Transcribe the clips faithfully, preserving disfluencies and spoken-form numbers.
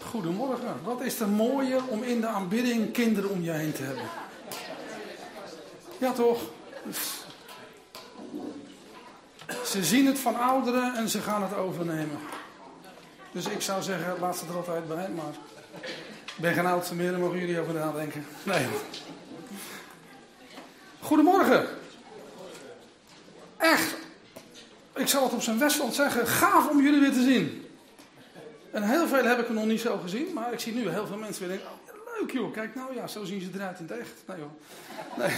Goedemorgen. Wat is er mooier om in de aanbidding kinderen om je heen te hebben? Ja toch? Ze zien het van ouderen en ze gaan het overnemen. Dus ik zou zeggen, laat ze er altijd bij. Maar ik ben geen oudste meer, daar mogen jullie over nadenken. Nee. Goedemorgen. Echt. Ik zal het op zijn Westland zeggen, gaaf om jullie weer te zien. En heel veel heb ik er nog niet zo gezien, maar ik zie nu heel veel mensen weer denken, oh, leuk joh, kijk nou ja, zo zien ze eruit in het echt. Nee joh. Nee.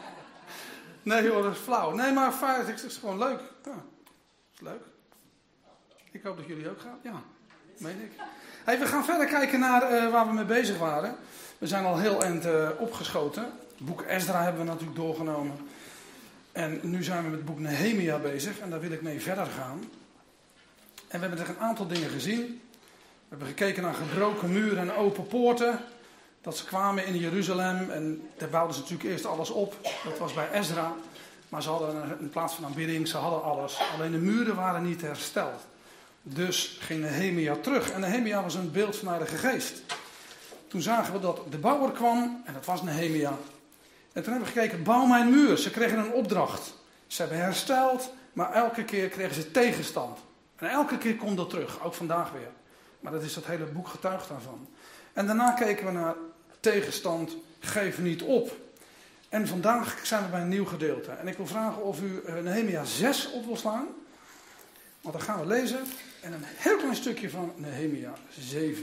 Nee joh, dat is flauw. Nee, maar feit, het is gewoon leuk. Ja, is leuk. Ik hoop dat jullie ook gaan. Ja, meen ik. Hey, we gaan verder kijken naar uh, waar we mee bezig waren. We zijn al heel eind uh, opgeschoten. Het boek Esdra hebben we natuurlijk doorgenomen. En nu zijn we met het boek Nehemia bezig en daar wil ik mee verder gaan. En we hebben er een aantal dingen gezien. We hebben gekeken naar gebroken muren en open poorten. Dat ze kwamen in Jeruzalem en daar bouwden ze natuurlijk eerst alles op. Dat was bij Esdra. Maar ze hadden in plaats van aanbidding, ze hadden alles. Alleen de muren waren niet hersteld. Dus ging Nehemia terug. En Nehemia was een beeld van de Heilige Geest. Toen zagen we dat de bouwer kwam en dat was Nehemia. En toen hebben we gekeken, bouw mijn muur. Ze kregen een opdracht. Ze hebben hersteld, maar elke keer kregen ze tegenstand. En elke keer komt dat terug, ook vandaag weer. Maar dat is dat hele boek getuigt daarvan. En daarna keken we naar tegenstand, geef niet op. En vandaag zijn we bij een nieuw gedeelte. En ik wil vragen of u Nehemia zes op wil slaan. Want dan gaan we lezen. En een heel klein stukje van Nehemia zeven.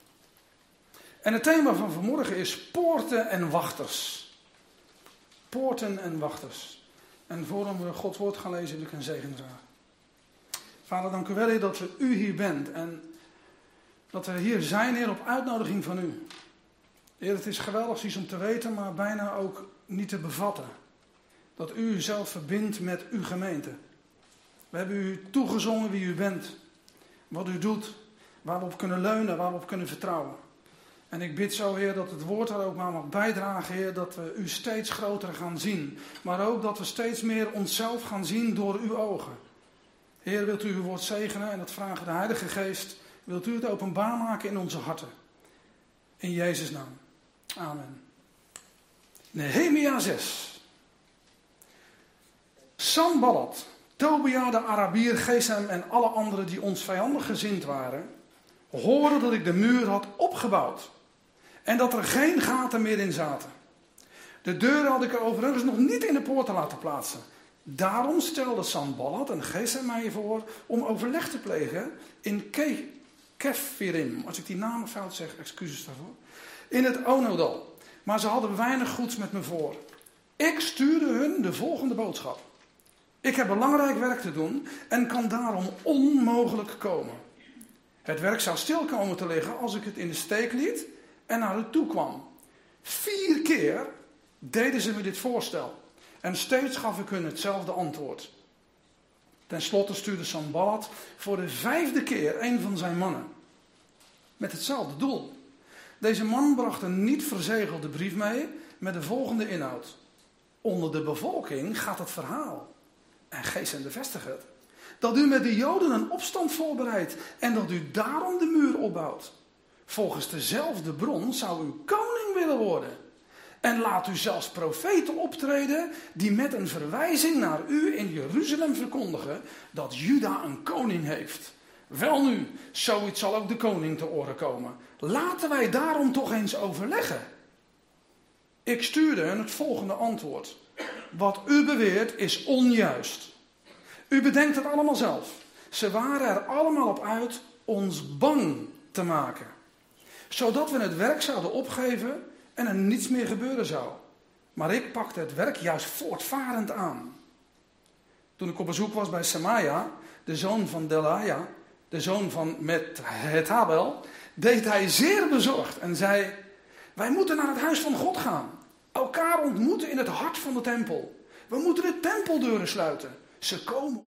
En het thema van vanmorgen is poorten en wachters. Poorten en wachters. En voordat we Gods woord gaan lezen, wil ik een zegensvraag. Vader, dank u wel, Heer, dat u hier bent. En dat we hier zijn, Heer, op uitnodiging van u. Heer, het is geweldig iets om te weten, maar bijna ook niet te bevatten. Dat u uzelf verbindt met uw gemeente. We hebben u toegezongen wie u bent. Wat u doet. Waar we op kunnen leunen, waar we op kunnen vertrouwen. En ik bid zo, Heer, dat het woord er ook maar mag bijdragen, Heer, dat we u steeds groter gaan zien. Maar ook dat we steeds meer onszelf gaan zien door uw ogen. Heer, wilt u uw woord zegenen en dat vragen de Heilige Geest. Wilt u het openbaar maken in onze harten. In Jezus' naam. Amen. Nehemia zes. Sanballat, Tobia de Arabier, Gesem en alle anderen die ons vijandig gezind waren, hoorden dat ik de muur had opgebouwd. En dat er geen gaten meer in zaten. De deuren had ik er overigens nog niet in de poorten laten plaatsen. Daarom stelde Sanballat en Gesem mij voor om overleg te plegen in Ke- Kefirim. Als ik die namen fout zeg, excuses daarvoor. In het Onodal. Maar ze hadden weinig goeds met me voor. Ik stuurde hun de volgende boodschap. Ik heb belangrijk werk te doen en kan daarom onmogelijk komen. Het werk zou stil komen te liggen als ik het in de steek liet en naar u toe kwam. Vier keer deden ze me dit voorstel. En steeds gaf ik hun hetzelfde antwoord. Ten slotte stuurde Sanballat voor de vijfde keer een van zijn mannen. Met hetzelfde doel. Deze man bracht een niet verzegelde brief mee met de volgende inhoud. Onder de bevolking gaat het verhaal. En Gesem bevestigt het. Dat u met de Joden een opstand voorbereidt en dat u daarom de muur opbouwt. Volgens dezelfde bron zou u koning willen worden. En laat u zelfs profeten optreden die met een verwijzing naar u in Jeruzalem verkondigen dat Juda een koning heeft. Welnu, zoiets zal ook de koning te oren komen. Laten wij daarom toch eens overleggen. Ik stuurde hen het volgende antwoord. Wat u beweert is onjuist. U bedenkt het allemaal zelf. Ze waren er allemaal op uit ons bang te maken. Zodat we het werk zouden opgeven en er niets meer gebeuren zou. Maar ik pakte het werk juist voortvarend aan. Toen ik op bezoek was bij Semaia, de zoon van Delaia, de zoon van Methabel, deed hij zeer bezorgd en zei: wij moeten naar het huis van God gaan. Elkaar ontmoeten in het hart van de tempel. We moeten de tempeldeuren sluiten. Ze komen.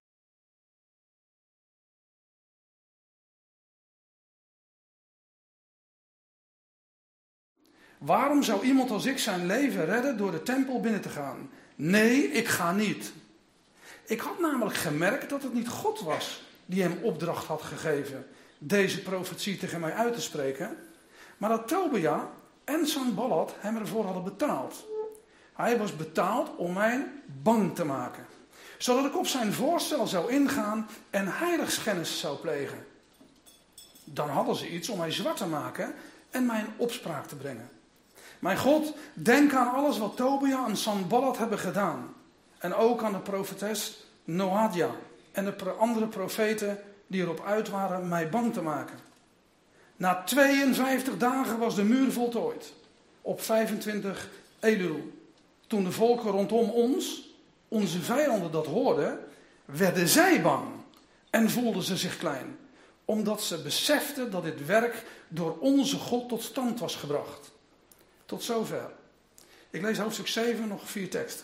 Waarom zou iemand als ik zijn leven redden door de tempel binnen te gaan? Nee, ik ga niet. Ik had namelijk gemerkt dat het niet God was die hem opdracht had gegeven deze profetie tegen mij uit te spreken, maar dat Tobia en Sanballat hem ervoor hadden betaald. Hij was betaald om mij bang te maken, zodat ik op zijn voorstel zou ingaan en heiligschennis zou plegen. Dan hadden ze iets om mij zwart te maken en mij in opspraak te brengen. Mijn God, denk aan alles wat Tobia en Sanballat hebben gedaan. En ook aan de profetes Noadia en de andere profeten die erop uit waren mij bang te maken. Na tweeënvijftig dagen was de muur voltooid. Op vijfentwintig Elul. Toen de volken rondom ons, onze vijanden, dat hoorden, werden zij bang en voelden ze zich klein. Omdat ze beseften dat dit werk door onze God tot stand was gebracht. Tot zover. Ik lees hoofdstuk zeven, nog vier teksten.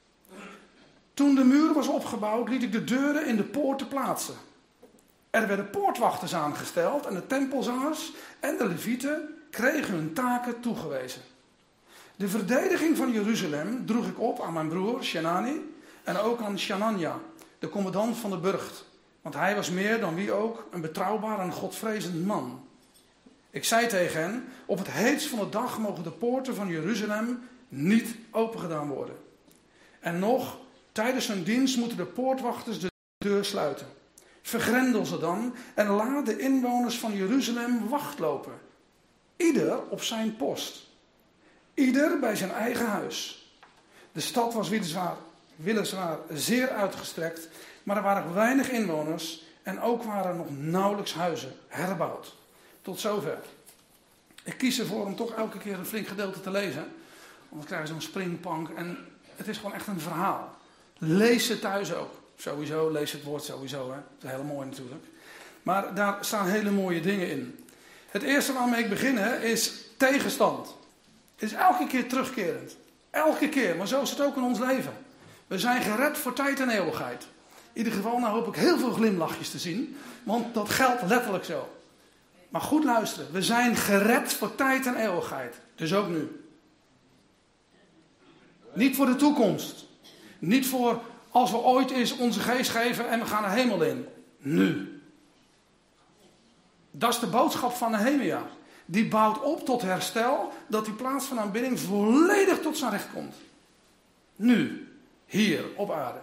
Toen de muur was opgebouwd, liet ik de deuren in de poorten plaatsen. Er werden poortwachters aangesteld en de tempelzangers en de levieten kregen hun taken toegewezen. De verdediging van Jeruzalem droeg ik op aan mijn broer Shenani en ook aan Shanania, de commandant van de burcht. Want hij was meer dan wie ook een betrouwbaar en godvrezend man. Ik zei tegen hen, op het heetst van de dag mogen de poorten van Jeruzalem niet opengedaan worden. En nog, tijdens hun dienst moeten de poortwachters de deur sluiten. Vergrendel ze dan en laat de inwoners van Jeruzalem wacht lopen. Ieder op zijn post. Ieder bij zijn eigen huis. De stad was weliswaar, weliswaar zeer uitgestrekt, maar er waren weinig inwoners en ook waren er nog nauwelijks huizen herbouwd. Tot zover. Ik kies ervoor om toch elke keer een flink gedeelte te lezen, want dan krijg je zo'n springpank en het is gewoon echt een verhaal. Lees het thuis ook. Sowieso, lees het woord sowieso. Hè. Dat is heel mooi natuurlijk. Maar daar staan hele mooie dingen in. Het eerste waarmee ik begin is tegenstand. Het is elke keer terugkerend. Elke keer, maar zo is het ook in ons leven. We zijn gered voor tijd en eeuwigheid. In ieder geval, nou hoop ik heel veel glimlachjes te zien. Want dat geldt letterlijk zo. Maar goed luisteren. We zijn gered voor tijd en eeuwigheid. Dus ook nu. Niet voor de toekomst. Niet voor als we ooit eens onze geest geven en we gaan de hemel in. Nu. Dat is de boodschap van Nehemia. Die bouwt op tot herstel, dat die plaats van aanbidding volledig tot zijn recht komt. Nu. Hier op aarde.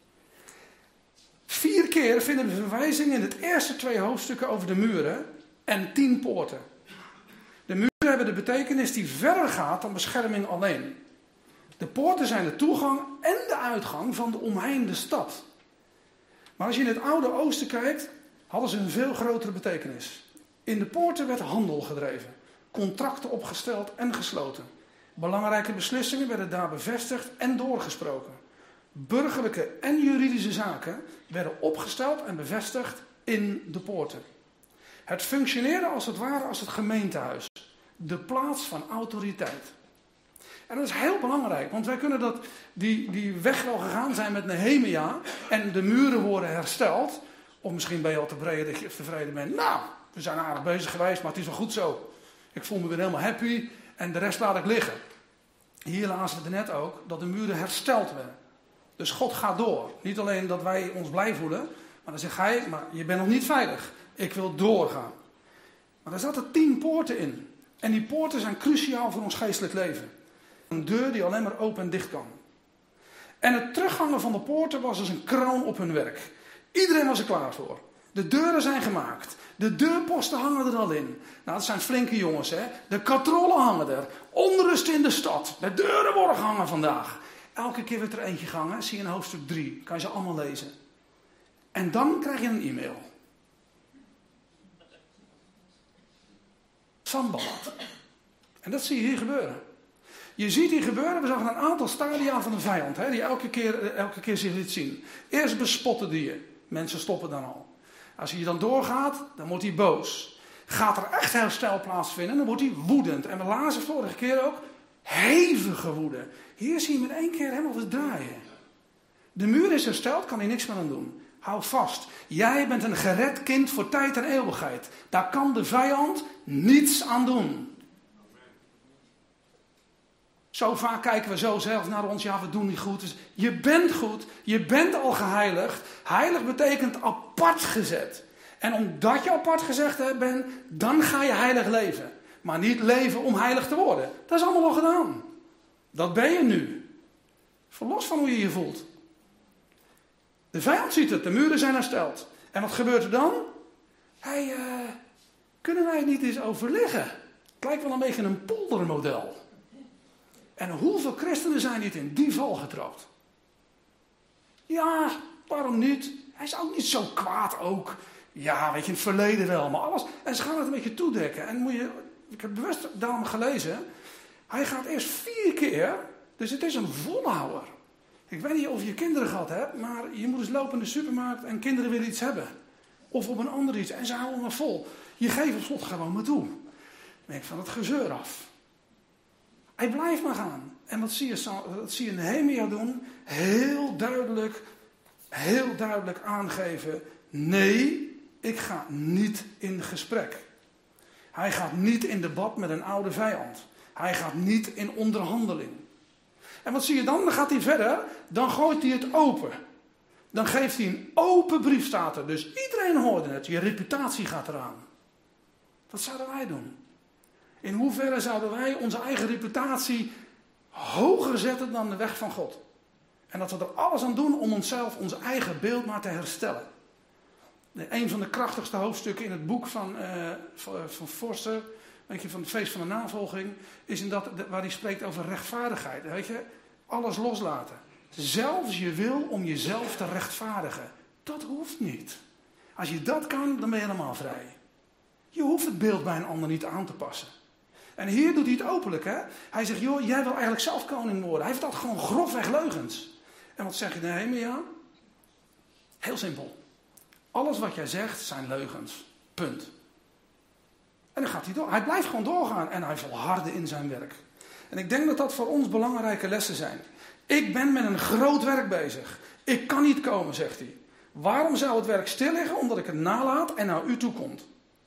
Vier keer vinden we verwijzingen in het eerste twee hoofdstukken over de muren en tien poorten. De muren hebben de betekenis die verder gaat dan bescherming alleen. De poorten zijn de toegang en de uitgang van de omheinde stad. Maar als je in het Oude Oosten kijkt, hadden ze een veel grotere betekenis. In de poorten werd handel gedreven, contracten opgesteld en gesloten. Belangrijke beslissingen werden daar bevestigd en doorgesproken. Burgerlijke en juridische zaken werden opgesteld en bevestigd in de poorten. Het functioneerde als het ware als het gemeentehuis, de plaats van autoriteit. En dat is heel belangrijk, want wij kunnen dat, die, die weg wel gegaan zijn met Nehemia en de muren worden hersteld. Of misschien ben je al tevreden dat je tevreden bent. Nou, we zijn aardig bezig geweest, maar het is wel goed zo. Ik voel me weer helemaal happy en de rest laat ik liggen. Hier lazen we net ook dat de muren hersteld werden. Dus God gaat door. Niet alleen dat wij ons blij voelen, maar dan zegt hij, maar je bent nog niet veilig. Ik wil doorgaan. Maar daar zaten tien poorten in. En die poorten zijn cruciaal voor ons geestelijk leven. Een deur die alleen maar open en dicht kan. En het terughangen van de poorten was als een kroon op hun werk. Iedereen was er klaar voor. De deuren zijn gemaakt. De deurposten hangen er al in. Nou, dat zijn flinke jongens, hè. De katrollen hangen er. Onrust in de stad. De deuren worden gehangen vandaag. Elke keer werd er eentje gehangen. Zie je in hoofdstuk drie. Kan je ze allemaal lezen. En dan krijg je een e-mail. Sanballat. En dat zie je hier gebeuren. Je ziet hier gebeuren, we zagen een aantal stadia van de vijand, hè, die elke keer, elke keer zich liet zien. Eerst bespotten die je. Mensen stoppen dan al. Als hij dan doorgaat, dan wordt hij boos. Gaat er echt herstel plaatsvinden, dan wordt hij woedend. En we lazen vorige keer ook, hevige woede. Hier zie je met één keer helemaal wat draaien. De muur is hersteld, kan hij niks meer aan doen. Hou vast, jij bent een gered kind voor tijd en eeuwigheid. Daar kan de vijand niets aan doen. Zo vaak kijken we zo zelf naar ons, ja, we doen niet goed. Dus je bent goed, je bent al geheiligd. Heilig betekent apart gezet. En omdat je apart gezet bent, dan ga je heilig leven. Maar niet leven om heilig te worden. Dat is allemaal al gedaan. Dat ben je nu. Verlos van hoe je je voelt. De vijand ziet het, de muren zijn hersteld. En wat gebeurt er dan? Hey, uh, kunnen wij het niet eens overleggen? Het lijkt wel een beetje een poldermodel. En hoeveel christenen zijn niet in die val getrapt? Ja, waarom niet? Hij is ook niet zo kwaad ook. Ja, weet je, in het verleden wel, maar alles. En ze gaan het een beetje toedekken. En moet je, ik heb bewust daarom gelezen. Hij gaat eerst vier keer, dus het is een volhouder. Ik weet niet of je kinderen gehad hebt, maar je moet eens lopen in de supermarkt en kinderen willen iets hebben. Of op een ander iets. En ze houden maar vol. Je geeft op slot gewoon maar toe. Dan denk ik van het gezeur af. Hij blijft maar gaan. En wat zie je, wat zie je Nehemia doen? Heel duidelijk, heel duidelijk aangeven. Nee, ik ga niet in gesprek. Hij gaat niet in debat met een oude vijand. Hij gaat niet in onderhandeling. En wat zie je dan? Dan gaat hij verder. Dan gooit hij het open. Dan geeft hij een open brief, staat er. Dus iedereen hoorde het. Je reputatie gaat eraan. Wat zouden wij doen? In hoeverre zouden wij onze eigen reputatie hoger zetten dan de weg van God? En dat we er alles aan doen om onszelf, ons eigen beeld maar te herstellen. Een van de krachtigste hoofdstukken in het boek van, uh, van Forster, weet je, van het feest van de navolging, is in dat waar hij spreekt over rechtvaardigheid. Weet je, alles loslaten. Zelfs je wil om jezelf te rechtvaardigen. Dat hoeft niet. Als je dat kan, dan ben je helemaal vrij. Je hoeft het beeld bij een ander niet aan te passen. En hier doet hij het openlijk, hè. Hij zegt, joh, jij wil eigenlijk zelf koning worden. Hij heeft dat gewoon grofweg leugens. En wat zeg je Nehemia? Heel simpel. Alles wat jij zegt zijn leugens. Punt. En dan gaat hij door. Hij blijft gewoon doorgaan. En hij volhardde in zijn werk. En ik denk dat dat voor ons belangrijke lessen zijn. Ik ben met een groot werk bezig. Ik kan niet komen, zegt hij. Waarom zou het werk stil liggen? Omdat ik het nalaat en naar u toe komt.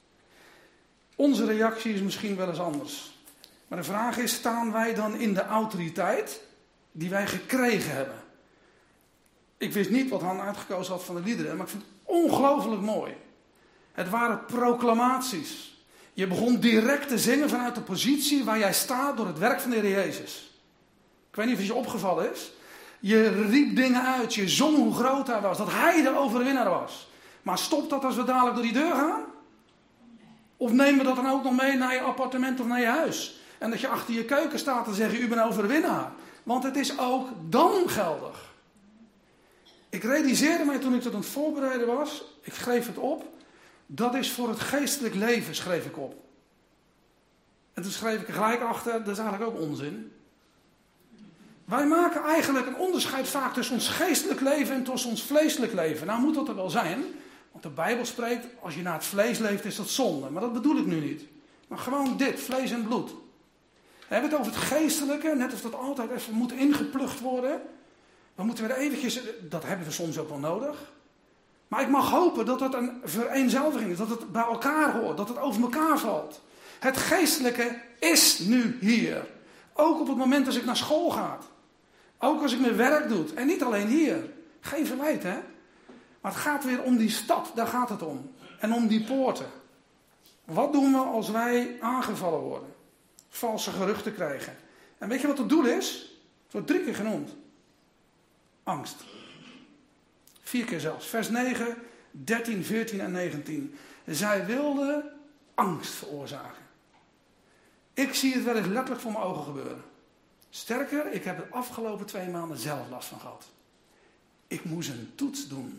Onze reactie is misschien wel eens anders. Maar de vraag is, staan wij dan in de autoriteit die wij gekregen hebben? Ik wist niet wat Han uitgekozen had van de liederen, maar ik vind het ongelooflijk mooi. Het waren proclamaties. Je begon direct te zingen vanuit de positie waar jij staat door het werk van de Heer Jezus. Ik weet niet of het je opgevallen is. Je riep dingen uit, je zong hoe groot hij was, dat hij de overwinnaar was. Maar stopt dat als we dadelijk door die deur gaan? Of nemen we dat dan ook nog mee naar je appartement of naar je huis? En dat je achter je keuken staat en zegt, u bent overwinnaar. Want het is ook dan geldig. Ik realiseerde mij toen ik dat aan het voorbereiden was, ik schreef het op, dat is voor het geestelijk leven, schreef ik op. En toen schreef ik er gelijk achter, dat is eigenlijk ook onzin. Wij maken eigenlijk een onderscheid vaak tussen ons geestelijk leven en tussen ons vleeselijk leven. Nou moet dat er wel zijn, want de Bijbel spreekt, als je naar het vlees leeft is dat zonde. Maar dat bedoel ik nu niet. Maar gewoon dit, vlees en bloed. We hebben het over het geestelijke, net of dat altijd even moet ingeplucht worden. We moeten weer eventjes, dat hebben we soms ook wel nodig. Maar ik mag hopen dat het een vereenzelviging is, dat het bij elkaar hoort, dat het over elkaar valt. Het geestelijke is nu hier. Ook op het moment als ik naar school ga. Ook als ik mijn werk doe. En niet alleen hier. Geen verwijt, hè. Maar het gaat weer om die stad, daar gaat het om. En om die poorten. Wat doen we als wij aangevallen worden? Valse geruchten krijgen. En weet je wat het doel is? Het wordt drie keer genoemd. Angst. Vier keer zelfs. Vers negen, dertien, veertien en negentien. Zij wilden angst veroorzaken. Ik zie het wel eens letterlijk voor mijn ogen gebeuren. Sterker, ik heb de afgelopen twee maanden zelf last van gehad. Ik moest een toets doen.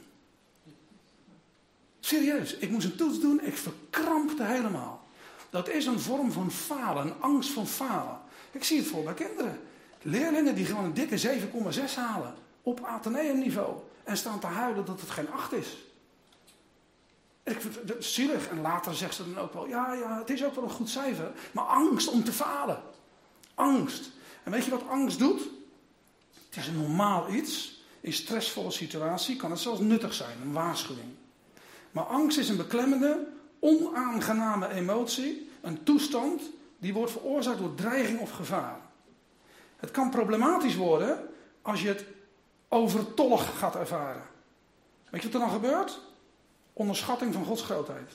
Serieus, ik moest een toets doen, ik verkrampte helemaal. Dat is een vorm van falen, een angst van falen. Ik zie het voor bij kinderen. Leerlingen die gewoon een dikke zeven komma zes halen. Op Atheneum niveau. En staan te huilen dat het geen acht is. Ik vind het zielig. En later zegt ze dan ook wel, ja, ja, het is ook wel een goed cijfer. Maar angst om te falen. Angst. En weet je wat angst doet? Het is een normaal iets. In stressvolle situatie kan het zelfs nuttig zijn, een waarschuwing. Maar angst is een beklemmende, onaangename emotie. Een toestand die wordt veroorzaakt door dreiging of gevaar. Het kan problematisch worden als je het overtollig gaat ervaren. Weet je wat er dan gebeurt? Onderschatting van Gods grootheid.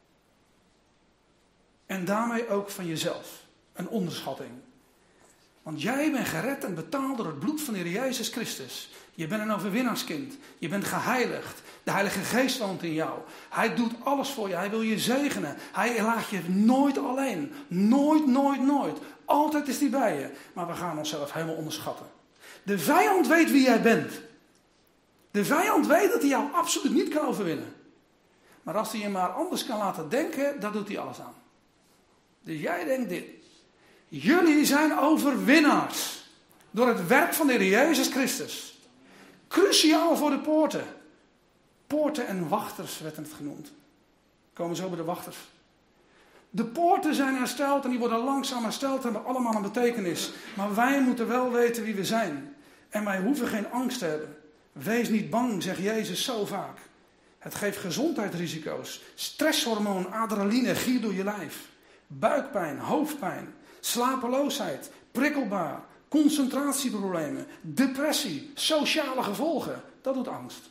En daarmee ook van jezelf. Een onderschatting. Want jij bent gered en betaald door het bloed van de Heer Jezus Christus. Je bent een overwinnaarskind. Je bent geheiligd. De Heilige Geest woont in jou. Hij doet alles voor je. Hij wil je zegenen. Hij laat je nooit alleen. Nooit, nooit, nooit. Altijd is hij bij je. Maar we gaan onszelf helemaal onderschatten. De vijand weet wie jij bent. De vijand weet dat hij jou absoluut niet kan overwinnen. Maar als hij je maar anders kan laten denken, dan doet hij alles aan. Dus jij denkt dit. Jullie zijn overwinnaars. Door het werk van de Heer Jezus Christus. Cruciaal voor de poorten. Poorten en wachters werd het genoemd. We komen zo bij de wachters. De poorten zijn hersteld en die worden langzaam hersteld en hebben allemaal een betekenis. Maar wij moeten wel weten wie we zijn. En wij hoeven geen angst te hebben. Wees niet bang, zegt Jezus zo vaak. Het geeft gezondheidsrisico's. Stresshormoon, adrenaline, giert door je lijf. Buikpijn, hoofdpijn, slapeloosheid, prikkelbaar, concentratieproblemen, depressie, sociale gevolgen. Dat doet angst.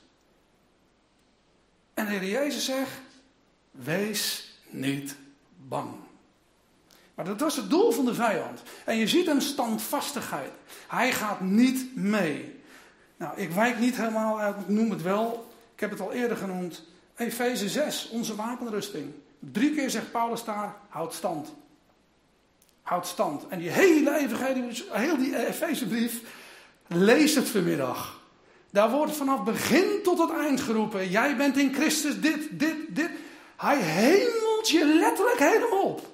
En de Heer Jezus zegt, wees niet bang. Maar dat was het doel van de vijand. En je ziet hem standvastigheid. Hij gaat niet mee. Nou, ik wijk niet helemaal uit, ik noem het wel. Ik heb het al eerder genoemd. Efeze zes, onze wapenrusting. Drie keer zegt Paulus daar, houd stand. Houd stand. En die hele evangelie, heel die Efezebrief, lees het vanmiddag. Daar wordt vanaf begin tot het eind geroepen. Jij bent in Christus dit, dit, dit. Hij hemelt je letterlijk helemaal op.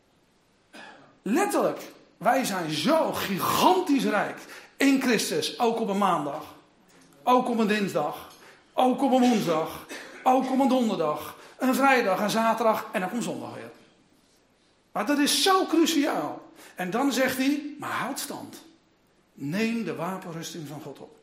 Letterlijk. Wij zijn zo gigantisch rijk in Christus. Ook op een maandag. Ook op een dinsdag. Ook op een woensdag. Ook op een donderdag. Een vrijdag, een zaterdag en dan komt zondag weer. Maar dat is zo cruciaal. En dan zegt hij, maar houd stand. Neem de wapenrusting van God op.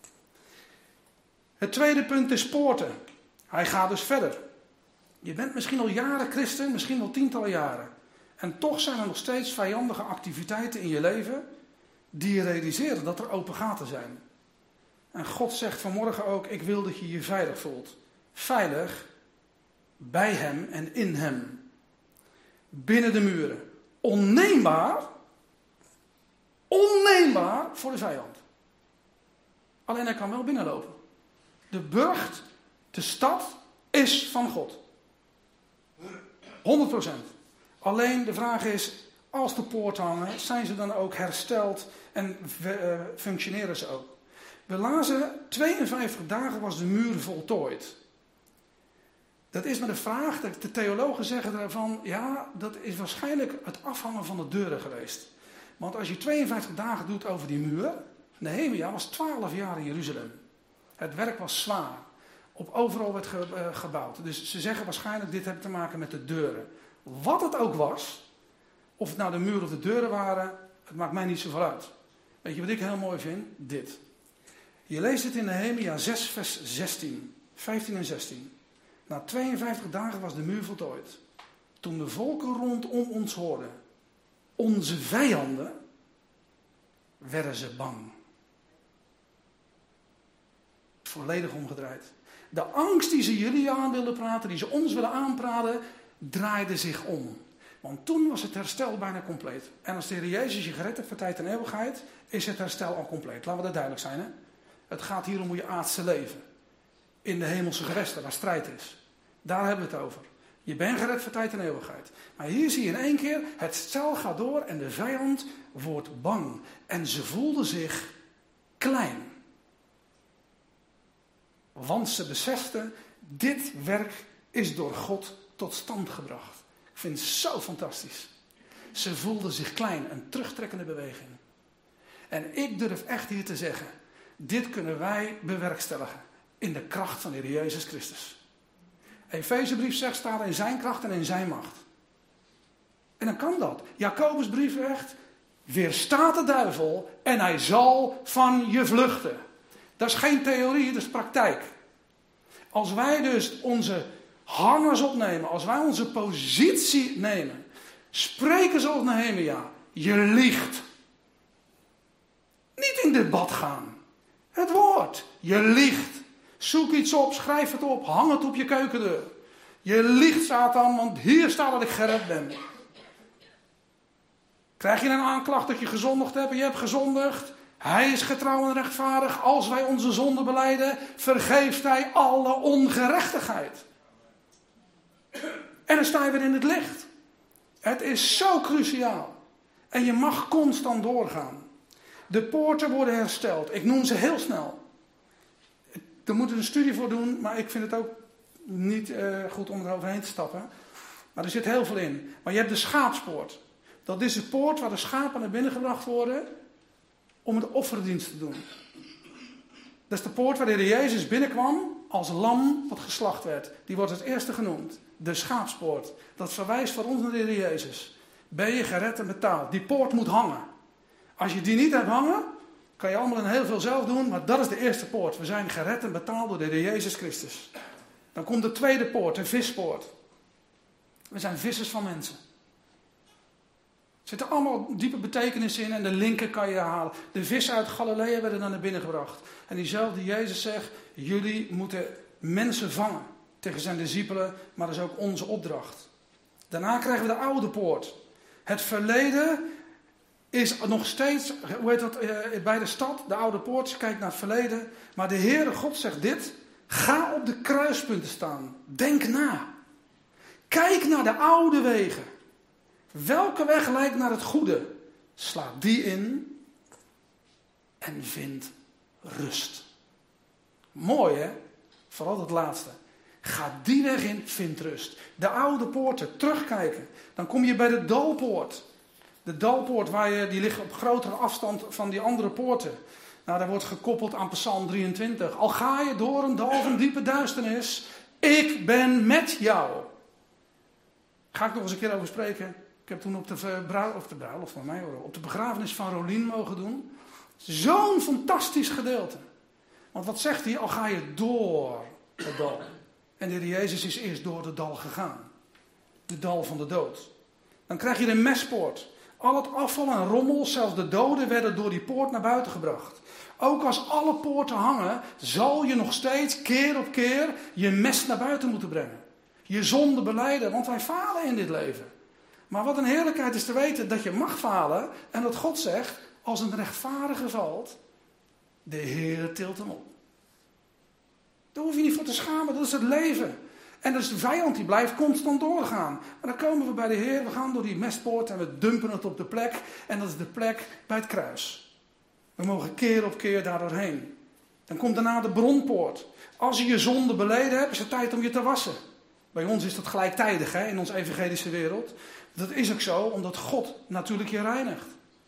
Het tweede punt is poorten. Hij gaat dus verder. Je bent misschien al jaren christen, misschien al tientallen jaren. En toch zijn er nog steeds vijandige activiteiten in je leven die je realiseren dat er open gaten zijn. En God zegt vanmorgen ook, ik wil dat je je veilig voelt. Veilig bij hem en in hem. Binnen de muren. Onneembaar. Onneembaar voor de vijand. Alleen hij kan wel binnenlopen. De burcht, de stad, is van God. honderd procent. Alleen de vraag is, als de poorten hangen, zijn ze dan ook hersteld en uh, functioneren ze ook? We lazen, tweeënvijftig dagen was de muur voltooid. Dat is maar de vraag, de theologen zeggen daarvan, ja, dat is waarschijnlijk het afhangen van de deuren geweest. Want als je tweeënvijftig dagen doet over die muur, Nehemia was twaalf jaar in Jeruzalem. Het werk was zwaar. Op overal werd ge, uh, gebouwd. Dus ze zeggen waarschijnlijk, dit heeft te maken met de deuren. Wat het ook was, of het nou de muur of de deuren waren, het maakt mij niet zoveel uit. Weet je wat ik heel mooi vind? Dit. Je leest het in Nehemia zes, vers zestien, vijftien en zestien. Na tweeënvijftig dagen was de muur voltooid. Toen de volken rondom ons hoorden, onze vijanden, werden ze bang. Volledig omgedraaid. De angst die ze jullie aan wilden praten, die ze ons willen aanpraten, draaide zich om. Want toen was het herstel bijna compleet. En als de Heer Jezus je gered heeft voor tijd en eeuwigheid, is het herstel al compleet. Laten we dat duidelijk zijn. Hè? Het gaat hier om je aardse leven. In de hemelse gewesten, waar strijd is. Daar hebben we het over. Je bent gered voor tijd en eeuwigheid. Maar hier zie je in één keer, het stel gaat door en de vijand wordt bang. En ze voelden zich klein. Want ze beseften, dit werk is door God tot stand gebracht. Ik vind het zo fantastisch. Ze voelden zich klein, een terugtrekkende beweging. En ik durf echt hier te zeggen, dit kunnen wij bewerkstelligen in de kracht van de Heer Jezus Christus. Efezebrief zegt, staat in zijn kracht en in zijn macht. En dan kan dat. Jacobusbrief zegt, weerstaat de duivel en hij zal van je vluchten. Dat is geen theorie, dat is praktijk. Als wij dus onze hangers opnemen, als wij onze positie nemen, spreken zoals Nehemia, je liegt. Niet in debat gaan. Het woord, je liegt. Zoek iets op, schrijf het op, hang het op je keukendeur. Je liegt, Satan, want hier staat dat ik gered ben. Krijg je een aanklacht dat je gezondigd hebt en je hebt gezondigd? Hij is getrouw en rechtvaardig. Als wij onze zonde belijden, vergeeft hij alle ongerechtigheid. En dan sta je weer in het licht. Het is zo cruciaal. En je mag constant doorgaan. De poorten worden hersteld. Ik noem ze heel snel. Daar moeten we een studie voor doen, maar ik vind het ook niet uh, goed om eroverheen te stappen. Maar er zit heel veel in. Maar je hebt de schaapspoort. Dat is de poort waar de schapen naar binnen gebracht worden om het offerdienst te doen. Dat is de poort waar de Heer Jezus binnenkwam als lam wat geslacht werd. Die wordt het eerste genoemd. De schaapspoort. Dat verwijst voor ons naar de Heer Jezus. Ben je gered en betaald. Die poort moet hangen. Als je die niet hebt hangen, kan je allemaal en heel veel zelf doen, maar dat is de eerste poort. We zijn gered en betaald door de Heer Jezus Christus. Dan komt de tweede poort, de vispoort. We zijn vissers van mensen. Er zitten allemaal diepe betekenissen in en de linker kan je halen. De vissen uit Galilea werden dan naar binnen gebracht. En diezelfde Jezus zegt, jullie moeten mensen vangen. Tegen zijn discipelen, maar dat is ook onze opdracht. Daarna krijgen we de oude poort. Het verleden is nog steeds, hoe heet dat, bij de stad, de oude poort. Je kijkt naar het verleden. Maar de Heere God zegt dit. Ga op de kruispunten staan. Denk na. Kijk naar de oude wegen. Welke weg leidt naar het goede? Sla die in en vind rust. Mooi hè? Vooral het laatste. Ga die weg in, vind rust. De oude poorten, terugkijken. Dan kom je bij de dalpoort. De dalpoort, waar je, die ligt op grotere afstand van die andere poorten. Nou, daar wordt gekoppeld aan Psalm drieëntwintig. Al ga je door een dal van diepe duisternis, ik ben met jou. Ga ik nog eens een keer over spreken. Ik heb toen op de bruiloft, of de bruiloft van mij, op de begrafenis van Rolien mogen doen. Zo'n fantastisch gedeelte. Want wat zegt hij? Al ga je door het dal. En de Heer Jezus is eerst door het dal gegaan. De dal van de dood. Dan krijg je de mespoort. Al het afval en rommel, zelfs de doden, werden door die poort naar buiten gebracht. Ook als alle poorten hangen, zal je nog steeds keer op keer je mes naar buiten moeten brengen. Je zonde belijden, want wij falen in dit leven. Maar wat een heerlijkheid is te weten dat je mag falen en dat God zegt, als een rechtvaardige valt, de Heer tilt hem op. Daar hoef je niet voor te schamen, dat is het leven. En dat is de vijand, die blijft constant doorgaan. Maar dan komen we bij de Heer, we gaan door die mestpoort en we dumpen het op de plek. En dat is de plek bij het kruis. We mogen keer op keer daar doorheen. Dan komt daarna de bronpoort. Als je je zonde beleden hebt, is het tijd om je te wassen. Bij ons is dat gelijktijdig hè, in onze evangelische wereld. Dat is ook zo, omdat God natuurlijk je reinigt.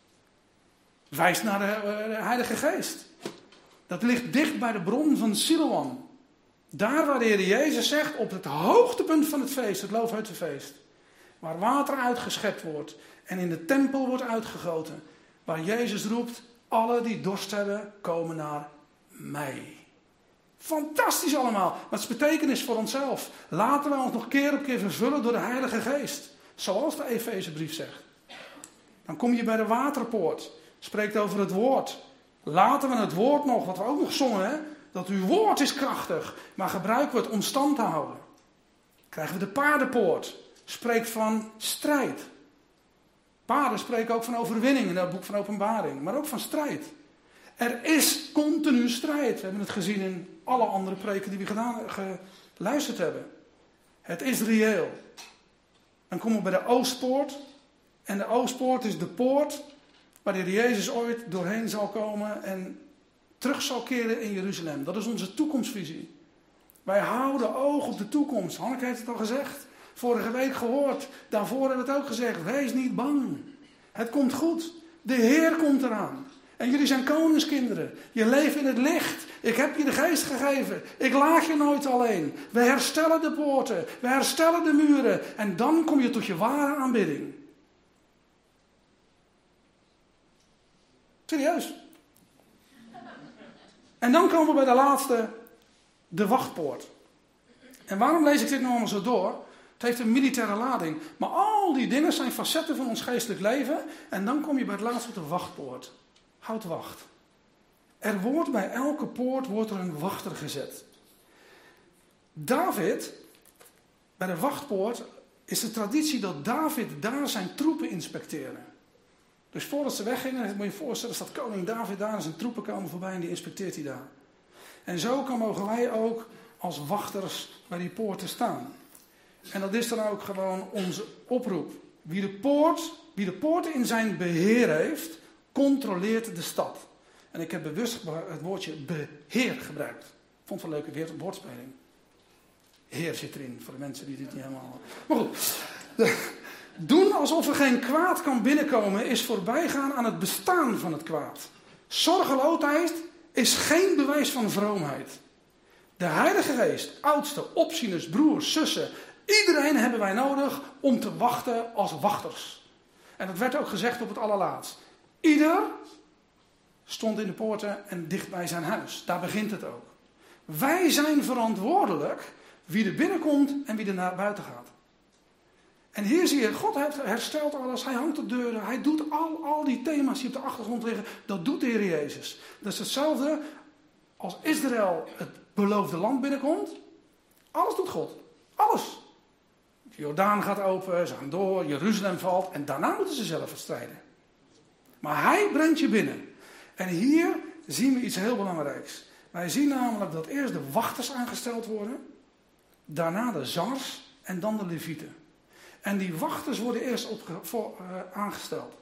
Wijst naar de, uh, de Heilige Geest. Dat ligt dicht bij de bron van Siloam. Daar waar de Heer Jezus zegt, op het hoogtepunt van het feest, het Loofhuttenfeest. Waar water uitgeschept wordt en in de tempel wordt uitgegoten. Waar Jezus roept, alle die dorst hebben, komen naar mij. Fantastisch allemaal. Maar het is betekenis voor onszelf. Laten we ons nog keer op keer vervullen door de Heilige Geest. Zoals de Efezebrief zegt. Dan kom je bij de waterpoort. Spreekt over het woord. Laten we het woord nog, wat we ook nog zongen, hè? Dat uw woord is krachtig, maar gebruiken we het om stand te houden. Krijgen we de paardenpoort. Spreekt van strijd. Paarden spreken ook van overwinning in het boek van Openbaring, maar ook van strijd. Er is continu strijd. We hebben het gezien in alle andere preken die we gedaan, geluisterd hebben. Het is reëel. Dan komen we bij de Oostpoort. En de Oostpoort is de poort waar de Heer Jezus ooit doorheen zal komen en terug zal keren in Jeruzalem. Dat is onze toekomstvisie. Wij houden oog op de toekomst. Hanneke heeft het al gezegd. Vorige week gehoord. Daarvoor hebben we het ook gezegd. Wees niet bang. Het komt goed. De Heer komt eraan. En jullie zijn koningskinderen. Je leeft in het licht. Ik heb je de geest gegeven. Ik laat je nooit alleen. We herstellen de poorten. We herstellen de muren. En dan kom je tot je ware aanbidding. Serieus. En dan komen we bij de laatste, de wachtpoort. En waarom lees ik dit nou allemaal zo door? Het heeft een militaire lading. Maar al die dingen zijn facetten van ons geestelijk leven. En dan kom je bij het laatste, de wachtpoort. Houd wacht. Er wordt bij elke poort wordt er een wachter gezet. David, bij de wachtpoort, is de traditie dat David daar zijn troepen inspecteerde. Dus voordat ze weggingen, moet je je voorstellen, staat koning David daar en zijn troepen komen voorbij en die inspecteert hij daar. En zo kan mogen wij ook als wachters bij die poorten staan. En dat is dan ook gewoon onze oproep. Wie de poort, wie de poorten in zijn beheer heeft, controleert de stad. En ik heb bewust het woordje beheer gebruikt. Ik vond het wel een leuke woordspeling. Heer zit erin, voor de mensen die dit niet helemaal... Maar goed, de, doen alsof er geen kwaad kan binnenkomen is voorbijgaan aan het bestaan van het kwaad. Zorgeloosheid is geen bewijs van vroomheid. De Heilige Geest, oudsten, opzieners, broers, zussen, iedereen hebben wij nodig om te wachten als wachters. En dat werd ook gezegd op het allerlaatst. Ieder stond in de poorten en dicht bij zijn huis. Daar begint het ook. Wij zijn verantwoordelijk wie er binnenkomt en wie er naar buiten gaat. En hier zie je, God heeft hersteld alles. Hij hangt de deuren. Hij doet al, al die thema's die op de achtergrond liggen. Dat doet de Heer Jezus. Dat is hetzelfde als Israël het beloofde land binnenkomt. Alles doet God. Alles. De Jordaan gaat open, ze gaan door, Jeruzalem valt. En daarna moeten ze zelf het strijden. Maar hij brengt je binnen. En hier zien we iets heel belangrijks. Wij zien namelijk dat eerst de wachters aangesteld worden. Daarna de zangers en dan de levieten. En die wachters worden eerst op, voor, uh, aangesteld.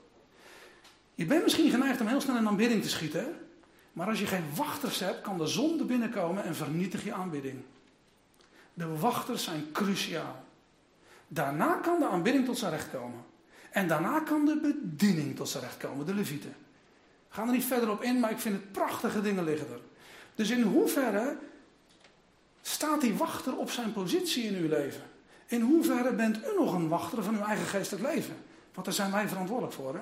Je bent misschien geneigd om heel snel een aanbidding te schieten. Maar als je geen wachters hebt, kan de zonde binnenkomen en vernietig je aanbidding. De wachters zijn cruciaal. Daarna kan de aanbidding tot zijn recht komen. En daarna kan de bediening tot zijn recht komen, de levieten. We gaan er niet verder op in, maar ik vind het prachtige dingen liggen er. Dus in hoeverre staat die wachter op zijn positie in uw leven? In hoeverre bent u nog een wachter van uw eigen geestelijk leven? Want daar zijn wij verantwoordelijk voor, hè?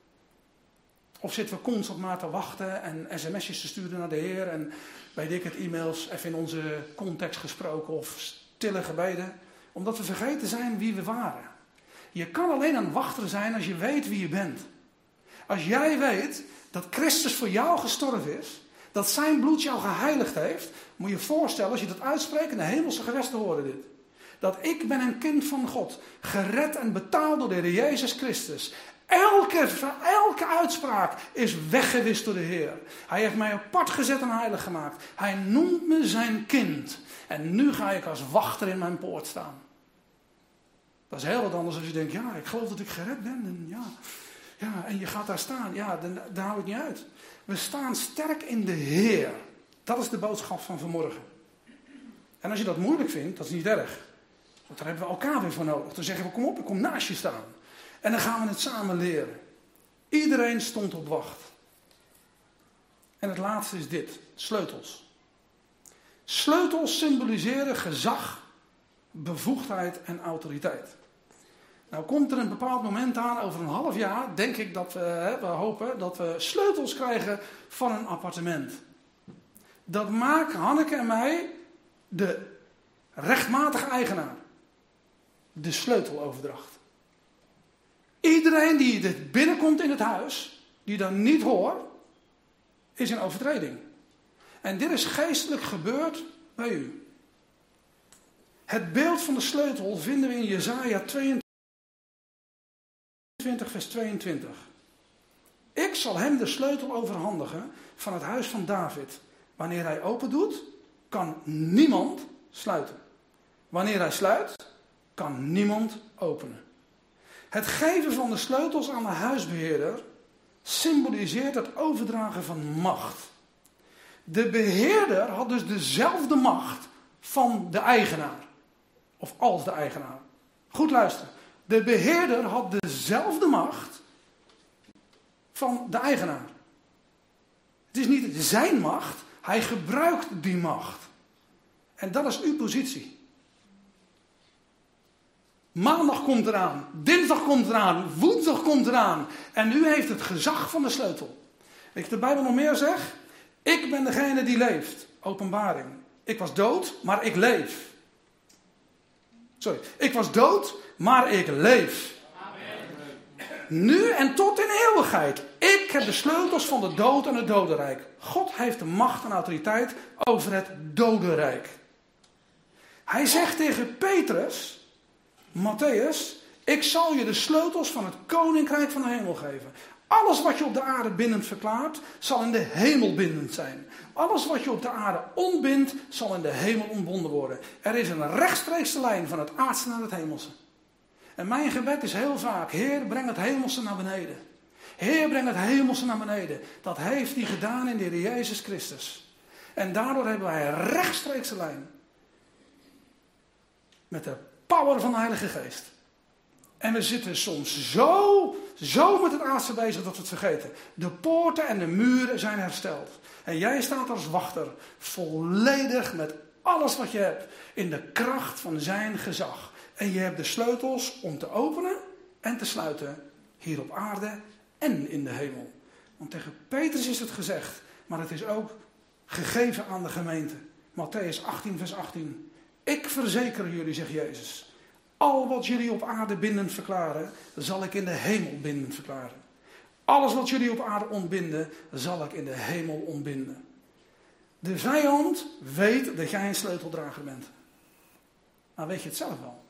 Of zitten we constant maar te wachten en sms'jes te sturen naar de Heer en weet ik het, e-mails, even in onze context gesproken of stille gebeden. Omdat we vergeten zijn wie we waren. Je kan alleen een wachter zijn als je weet wie je bent. Als jij weet dat Christus voor jou gestorven is, dat zijn bloed jou geheiligd heeft, moet je je voorstellen als je dat uitspreekt en de hemelse gewesten horen dit. Dat ik ben een kind van God, gered en betaald door de Heer Jezus Christus. Elke, elke uitspraak is weggewist door de Heer. Hij heeft mij apart gezet en heilig gemaakt. Hij noemt me zijn kind. En nu ga ik als wachter in mijn poort staan. Dat is heel wat anders als je denkt, ja, ik geloof dat ik gered ben. En ja, ja, en je gaat daar staan. Ja, dan, dan hou ik niet uit. We staan sterk in de Heer. Dat is de boodschap van vanmorgen. En als je dat moeilijk vindt, dat is niet erg. Want daar hebben we elkaar weer voor nodig. Dan zeggen we, kom op, ik kom naast je staan. En dan gaan we het samen leren. Iedereen stond op wacht. En het laatste is dit. Sleutels. Sleutels symboliseren gezag, bevoegdheid en autoriteit. Nou komt er een bepaald moment aan, over een half jaar, denk ik dat we, we hopen, dat we sleutels krijgen van een appartement. Dat maakt Hanneke en mij de rechtmatige eigenaar. De sleuteloverdracht. Iedereen die dit binnenkomt in het huis, die dat niet hoort, is in overtreding. En dit is geestelijk gebeurd bij u. Het beeld van de sleutel vinden we in Jesaja tweeëntwintig vers tweeëntwintig. Ik zal hem de sleutel overhandigen van het huis van David. Wanneer hij open doet, kan niemand sluiten. Wanneer hij sluit, kan niemand openen. Het geven van de sleutels aan de huisbeheerder symboliseert het overdragen van macht. De beheerder had dus dezelfde macht van de eigenaar. Of als de eigenaar. Goed luisteren. De beheerder had dezelfde macht van de eigenaar. Het is niet zijn macht, hij gebruikt die macht. En dat is uw positie. Maandag komt eraan, dinsdag komt eraan, woensdag komt eraan. En u heeft het gezag van de sleutel. Weet je de Bijbel nog meer zegt? Ik ben degene die leeft. Openbaring. Ik was dood, maar ik leef. Sorry, ik was dood, maar ik leef. Amen. Nu en tot in eeuwigheid. Ik heb de sleutels van de dood en het dodenrijk. God heeft de macht en autoriteit over het dodenrijk. Hij zegt tegen Petrus, Matthäus, ik zal je de sleutels van het koninkrijk van de hemel geven. Alles wat je op de aarde bindend verklaart, zal in de hemel bindend zijn. Alles wat je op de aarde ontbindt, zal in de hemel ontbonden worden. Er is een rechtstreekse lijn van het aardse naar het hemelse. En mijn gebed is heel vaak, Heer, breng het hemelse naar beneden. Heer, breng het hemelse naar beneden. Dat heeft hij gedaan in de Heer Jezus Christus. En daardoor hebben wij een rechtstreekse lijn. Met de power van de Heilige Geest. En we zitten soms zo, zo met het aardse bezig dat we het vergeten. De poorten en de muren zijn hersteld. En jij staat als wachter, volledig met alles wat je hebt, in de kracht van zijn gezag. En je hebt de sleutels om te openen en te sluiten, hier op aarde en in de hemel. Want tegen Petrus is het gezegd, maar het is ook gegeven aan de gemeente. Matthäus achttien vers achttien. Ik verzeker jullie, zegt Jezus, al wat jullie op aarde bindend verklaren, zal ik in de hemel bindend verklaren. Alles wat jullie op aarde ontbinden, zal ik in de hemel ontbinden. De vijand weet dat jij een sleuteldrager bent. Maar weet je het zelf wel?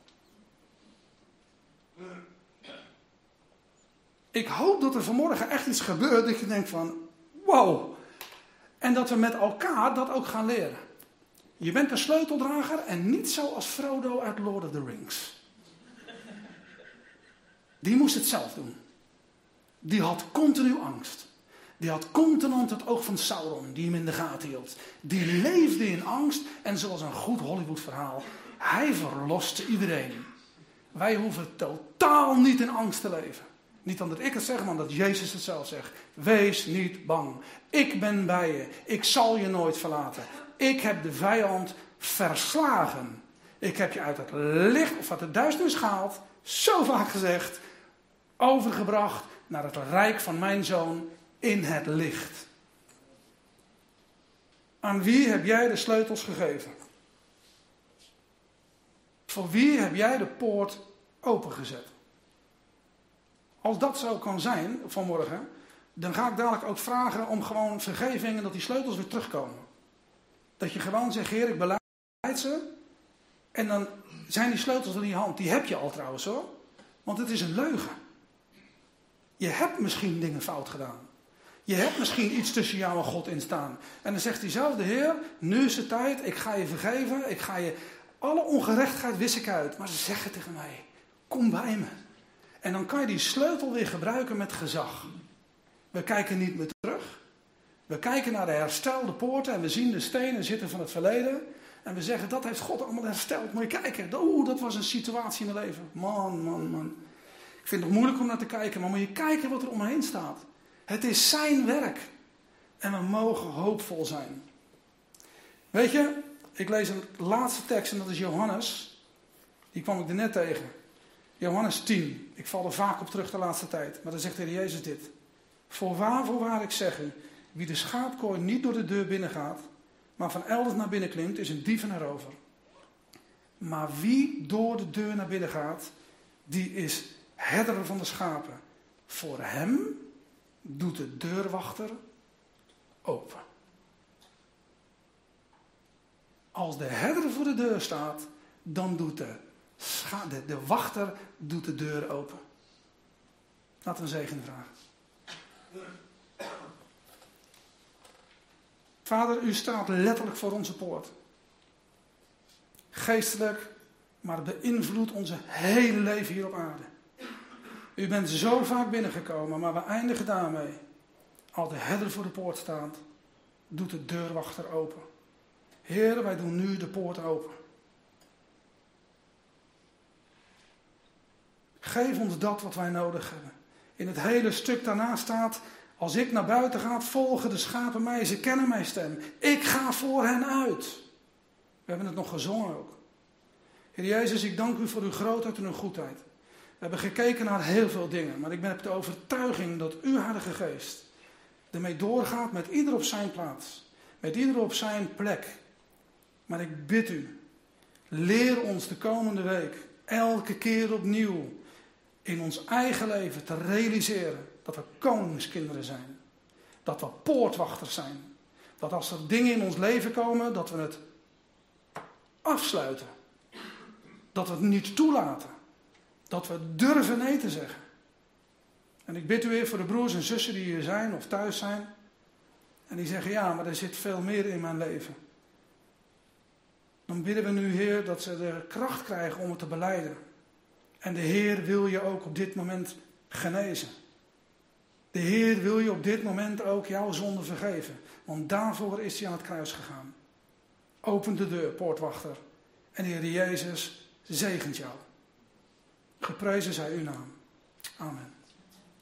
Ik hoop dat er vanmorgen echt iets gebeurt dat je denkt van, wow. En dat we met elkaar dat ook gaan leren. Je bent een sleuteldrager en niet zoals Frodo uit Lord of the Rings. Die moest het zelf doen. Die had continu angst. Die had continu het oog van Sauron, die hem in de gaten hield. Die leefde in angst en zoals een goed Hollywood verhaal, hij verloste iedereen. Wij hoeven totaal niet in angst te leven. Niet omdat ik het zeg, maar omdat Jezus het zelf zegt. Wees niet bang. Ik ben bij je. Ik zal je nooit verlaten. Ik heb de vijand verslagen. Ik heb je uit het licht of uit de duisternis gehaald. Zo vaak gezegd. Overgebracht naar het rijk van mijn zoon in het licht. Aan wie heb jij de sleutels gegeven? Voor wie heb jij de poort opengezet? Als dat zo kan zijn vanmorgen, dan ga ik dadelijk ook vragen om gewoon vergeving en dat die sleutels weer terugkomen. Dat je gewoon zegt, Heer, ik belijd ze. En dan zijn die sleutels in je hand. Die heb je al trouwens hoor. Want het is een leugen. Je hebt misschien dingen fout gedaan. Je hebt misschien iets tussen jou en God in staan. En dan zegt diezelfde Heer, nu is het tijd, ik ga je vergeven. Ik ga je, alle ongerechtigheid wis ik uit. Maar ze zeggen tegen mij, kom bij me. En dan kan je die sleutel weer gebruiken met gezag. We kijken niet meer terug. We kijken naar de herstelde poorten en we zien de stenen zitten van het verleden. En we zeggen, dat heeft God allemaal hersteld. Moet je kijken, oeh, dat was een situatie in mijn leven. Man, man, man. Ik vind het moeilijk om naar te kijken, maar moet je kijken wat er om me heen staat. Het is zijn werk. En we mogen hoopvol zijn. Weet je, ik lees een laatste tekst en dat is Johannes. Die kwam ik er net tegen. Johannes tien. Ik val er vaak op terug de laatste tijd. Maar dan zegt de Heer Jezus dit. Voorwaar, voorwaar ik zeg u, wie de schaapkooi niet door de deur binnengaat, maar van elders naar binnen klimt, is een dief en een rover. Maar wie door de deur naar binnen gaat, die is herder van de schapen. Voor hem doet de deurwachter open. Als de herder voor de deur staat, dan doet de, scha- de, de wachter doet de deur open. Laten we een zegen vragen. Vader, u staat letterlijk voor onze poort. Geestelijk, maar het beïnvloedt onze hele leven hier op aarde. U bent zo vaak binnengekomen, maar we eindigen daarmee. Als de herder voor de poort staat, doet de deurwachter open. Heer, wij doen nu de poort open. Geef ons dat wat wij nodig hebben. In het hele stuk daarna staat, als ik naar buiten ga, volgen de schapen mij, ze kennen mijn stem. Ik ga voor hen uit. We hebben het nog gezongen ook. Heer Jezus, ik dank u voor uw grootheid en uw goedheid. We hebben gekeken naar heel veel dingen, maar ik ben op de overtuiging dat uw Heilige Geest ermee doorgaat met ieder op zijn plaats. Met ieder op zijn plek. Maar ik bid u, leer ons de komende week elke keer opnieuw in ons eigen leven te realiseren dat we koningskinderen zijn. Dat we poortwachters zijn. Dat als er dingen in ons leven komen, dat we het afsluiten. Dat we het niet toelaten. Dat we durven nee te zeggen. En ik bid u weer voor de broers en zussen die hier zijn of thuis zijn. En die zeggen, ja, maar er zit veel meer in mijn leven. Dan bidden we nu, Heer, dat ze de kracht krijgen om het te belijden. En de Heer wil je ook op dit moment genezen. De Heer wil je op dit moment ook jouw zonde vergeven. Want daarvoor is hij aan het kruis gegaan. Open de deur, poortwachter. En de Heer Jezus zegent jou. Geprezen zij uw naam. Amen.